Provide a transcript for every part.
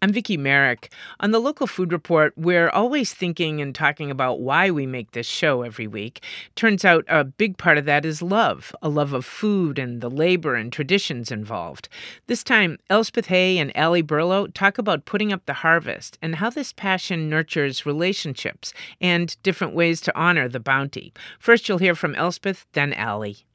I'm Vicki Merrick. On the Local Food Report, we're always thinking and talking about why we make this show every week. Turns out a big part of that is love, a love of food and the labor and traditions involved. This time, Elspeth Hay and Allie Burlow talk about putting up the harvest and how this passion nurtures relationships and different ways to honor the bounty. First, you'll hear from Elspeth, then Allie.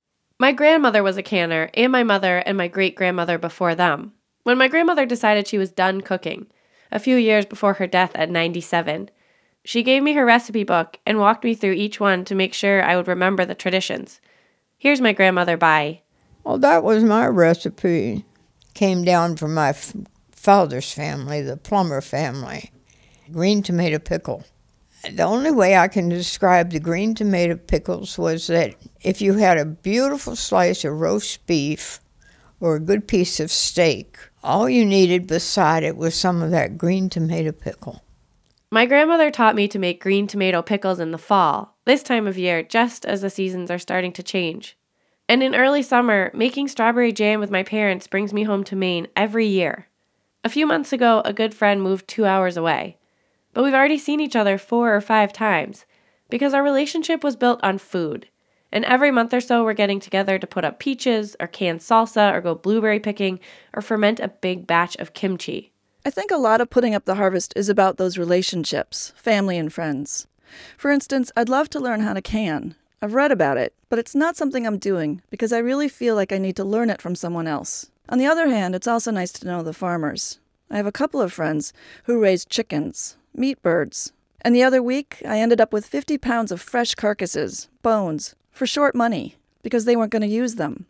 My grandmother was a canner, and my mother and my great-grandmother before them. When my grandmother decided she was done cooking, a few years before her death at 97, she gave me her recipe book and walked me through each one to make sure I would remember the traditions. Here's my grandmother by. Well, that was my recipe. Came down from my father's family, the Plummer family. Green tomato pickle. The only way I can describe the green tomato pickles was that if you had a beautiful slice of roast beef or a good piece of steak, all you needed beside it was some of that green tomato pickle. My grandmother taught me to make green tomato pickles in the fall, this time of year, just as the seasons are starting to change. And in early summer, making strawberry jam with my parents brings me home to Maine every year. A few months ago, a good friend moved 2 hours away. But we've already seen each other 4 or 5 times, because our relationship was built on food. And every month or so, we're getting together to put up peaches, or can salsa, or go blueberry picking, or ferment a big batch of kimchi. I think a lot of putting up the harvest is about those relationships, family and friends. For instance, I'd love to learn how to can. I've read about it, but it's not something I'm doing because I really feel like I need to learn it from someone else. On the other hand, it's also nice to know the farmers. I have a couple of friends who raise chickens, meat birds, and the other week I ended up with 50 pounds of fresh carcasses, bones, for short money, because they weren't going to use them.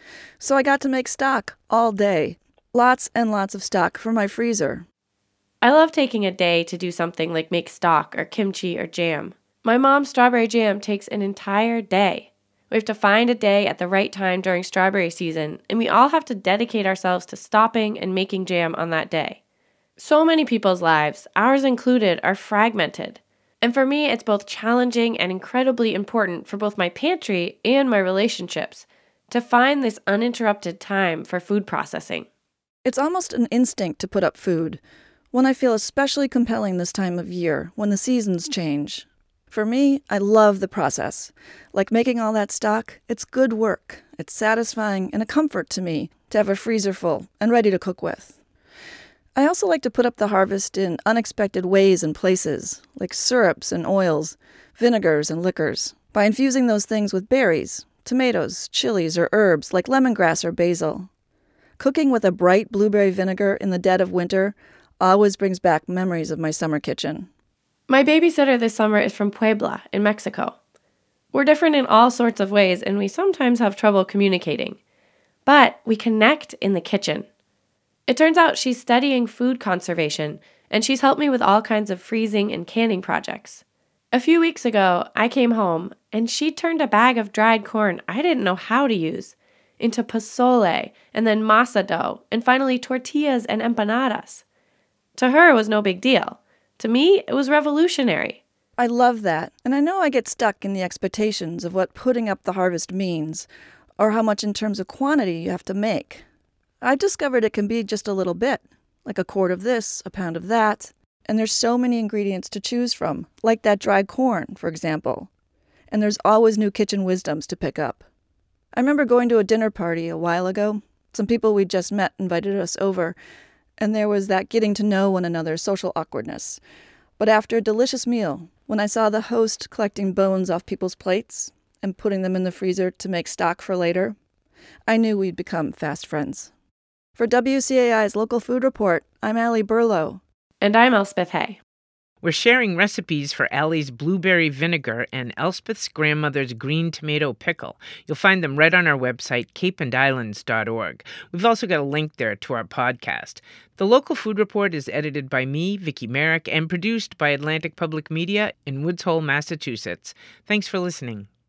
So I got to make stock all day. Lots and lots of stock for my freezer. I love taking a day to do something like make stock or kimchi or jam. My mom's strawberry jam takes an entire day. We have to find a day at the right time during strawberry season, and we all have to dedicate ourselves to stopping and making jam on that day. So many people's lives, ours included, are fragmented. And for me, it's both challenging and incredibly important for both my pantry and my relationships to find this uninterrupted time for food processing. It's almost an instinct to put up food, one I feel especially compelling this time of year when the seasons change. For me, I love the process. Like making all that stock, it's good work. It's satisfying and a comfort to me to have a freezer full and ready to cook with. I also like to put up the harvest in unexpected ways and places, like syrups and oils, vinegars and liquors, by infusing those things with berries, tomatoes, chilies, or herbs like lemongrass or basil. Cooking with a bright blueberry vinegar in the dead of winter always brings back memories of my summer kitchen. My babysitter this summer is from Puebla in Mexico. We're different in all sorts of ways, and we sometimes have trouble communicating. But we connect in the kitchen. It turns out she's studying food conservation, and she's helped me with all kinds of freezing and canning projects. A few weeks ago, I came home, and she turned a bag of dried corn I didn't know how to use into pozole, and then masa dough, and finally tortillas and empanadas. To her, it was no big deal. To me, it was revolutionary. I love that, and I know I get stuck in the expectations of what putting up the harvest means, or how much in terms of quantity you have to make. I discovered it can be just a little bit, like a quart of this, a pound of that, and there's so many ingredients to choose from, like that dried corn, for example. And there's always new kitchen wisdoms to pick up. I remember going to a dinner party a while ago. Some people we'd just met invited us over, and there was that getting to know one another social awkwardness. But after a delicious meal, when I saw the host collecting bones off people's plates and putting them in the freezer to make stock for later, I knew we'd become fast friends. For WCAI's Local Food Report, I'm Allie Burlow. And I'm Elspeth Hay. We're sharing recipes for Allie's blueberry vinegar and Elspeth's grandmother's green tomato pickle. You'll find them right on our website, capeandislands.org. We've also got a link there to our podcast. The Local Food Report is edited by me, Vicki Merrick, and produced by Atlantic Public Media in Woods Hole, Massachusetts. Thanks for listening.